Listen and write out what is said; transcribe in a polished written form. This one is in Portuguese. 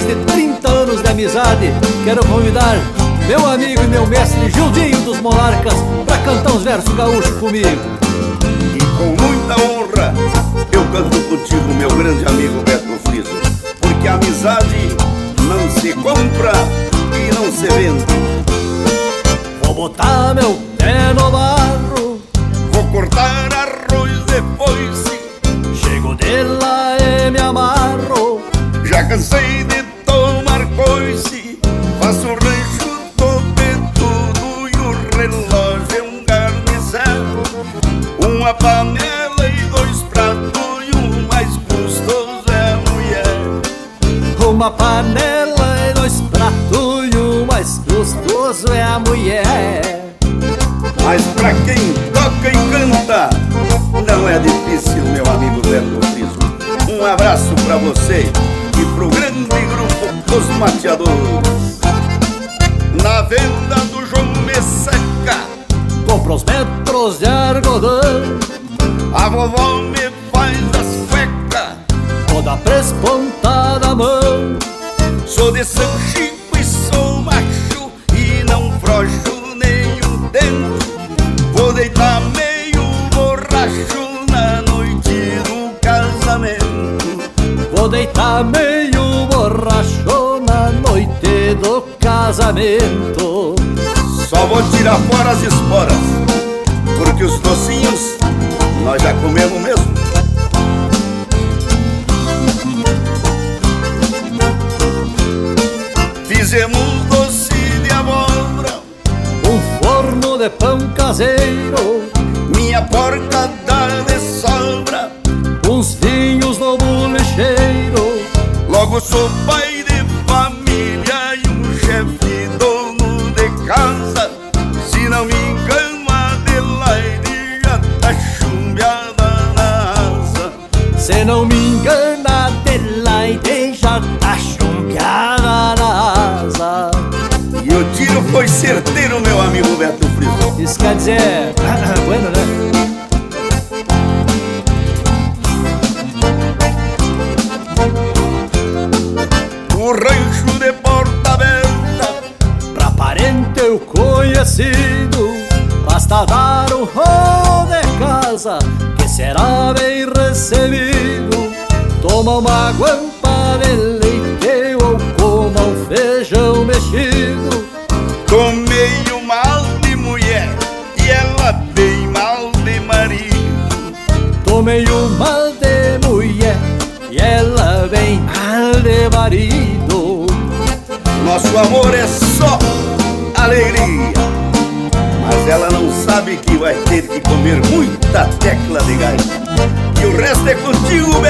de 30 anos de amizade, quero convidar meu amigo e meu mestre Gildinho dos Monarcas pra cantar uns versos gaúchos comigo. E com muita honra eu canto contigo, meu grande amigo Beto Friso, porque a amizade não se compra e não se vende. Vou botar meu pé no barro, vou cortar arroz depois, chego de lá e me amarro. Já cansei de tomar coice, faço o rancho topetudo e o relógio é um garnizado. Uma panela e 2 pratos e o mais gostoso é a mulher. Uma panela e 2 pratos e o mais gostoso é a mulher. Mas pra quem toca e canta não é difícil, meu amigo Beto Friso. Um abraço pra você e pro grande grupo Os Mateadores. Na venda do João Messeca compro os metros de algodão, a vovó me faz as cuecas, toda prespontada à mão. Sou de São Chico e sou macho e não frocho nenhum dente. Vou deitar meio borracho na noite do casamento. Vou deitar meio borracho na noite do casamento. Só vou tirar fora as esporas, porque os docinhos nós já comemos mesmo. Fizemos doce de abóbora, um forno de pão caseiro, minha porca dá de sobra, uns vinhos no bolicheiro. Logo sou pai de família e um chefe dono de casa. Se não me engano, Adelaide já tá chumbeada na asa. Se não me engano, Adelaide já tá chumbeada na asa. E o tiro foi certeiro, meu amigo Beto Friso. Isso quer dizer, bueno, né? O rancho de porta aberta, pra parente eu conhecido, basta dar um rolo de casa que será bem recebido. Toma uma guampa de leite ou coma um feijão mexido. tomei um mal de mulher e ela bem mal de marido. Tomei um mal de mulher e ela bem mal de marido. Nosso amor é só alegria, mas ela não sabe que vai ter que comer muita tecla de gás. E o resto é contigo,